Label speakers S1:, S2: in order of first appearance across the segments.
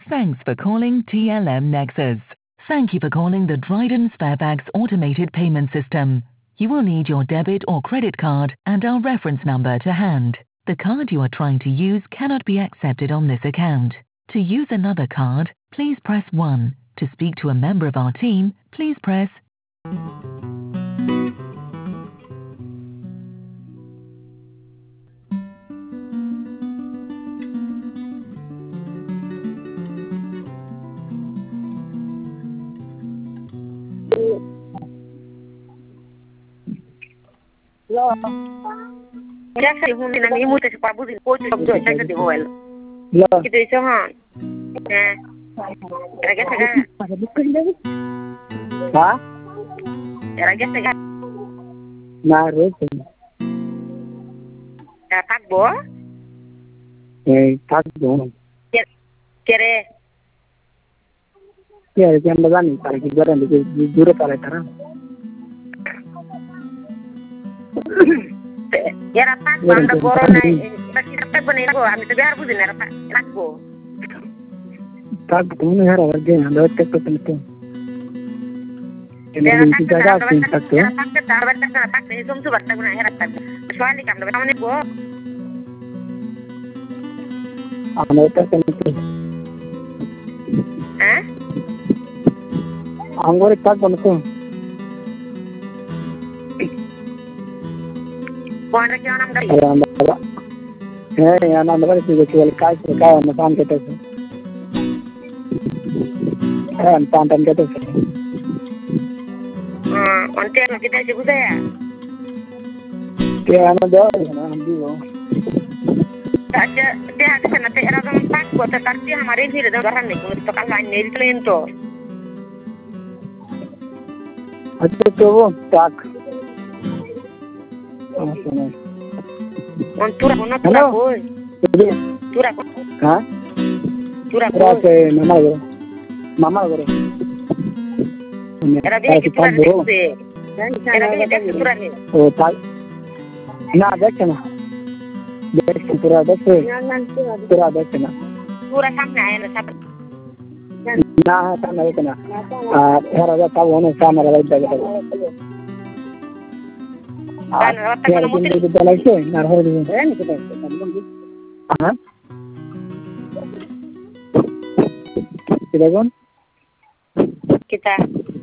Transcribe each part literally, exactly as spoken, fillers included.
S1: Thanks for calling T L M Nexus. Thank you for calling the Dryden Sparebags automated payment system. You will need your debit or credit card and our reference number to hand. The card you are trying to use cannot be accepted on this account. To use another card, please press one. To speak to a member of our team, please press
S2: Lo. Chắc thì hôm nay nãy mua tới qua bữa gì cô chụp rồi chắc thì hồi. Lo. Cái đấy cho hả? Nè. Cái cái cái. Hả? Cái cái cái. Na rồi. À tắt bố. Eh tắt bố. Cái cái. Cái cái em bazan tại cái gần cái dura tại cái. Ya rapat, banda corona, masih rapat bener go, kami tu biar bukan rapat, nak go. Tak, kamu ni hara lagi, anda tak betul betul. Ini di jaga sih tak tu. Rapat kita, rapat kita, rapat ini semua tu berita guna hara rapat. Soal ni kamu kamu ni go. Anda tak betul. Eh? Anggur tak betul. कौन रखे हो नाम का ये है यार नाम लगा इसी को काय से काय मकान के तो है पांच टन के तो हां अंते में कितने से बुझा है क्या ना दो ना हम भी वो अच्छा दे आके से ना तेरा तो पांच को तो करती हमारे ही रहता घर नहीं को तो कल लाइन नहीं ट्रेन तो अच्छा तो वो ताक On tura con tura boy. Tura con. ¿Ah? Tura con. Tura mama goro. Mama goro. Era bien que tura de. Era bien que tura de. Oh, tal. Na decha na. Decha tura decha. Tura decha na. Tura samna hai na sab. Na samna hai na. Ah, era da tawo na samna hai da. Kan rata kan mutil itu dalai tu, narhor itu. Eh, ni kita. Ah? Kita kan? Kita.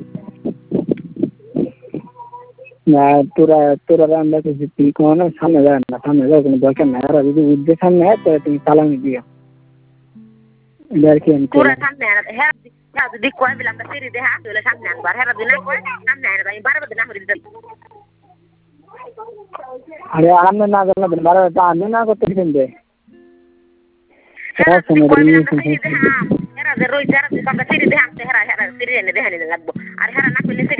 S2: Nah, tura tura anda tu si kau na sama dah, na sama dah. Kau nak kan nara itu udah sama ya, tapi talang dia. Dari kian. Tura sama ya, her. Ya, tu di kau bilang bersih dia, tu lah sama ya. Bar her tu nak kau sama ya, tapi bar tu nak murid. अरे आने ना करना दिन बारह बजे आने ना को तीन दिन दे हेरा कोई भी ना सिरी दे हां हेरा जरूर जरा से का सिरी दे हम हेरा हेरा सिरी ने दे हने लगबो अरे हेरा ना कोई सिरी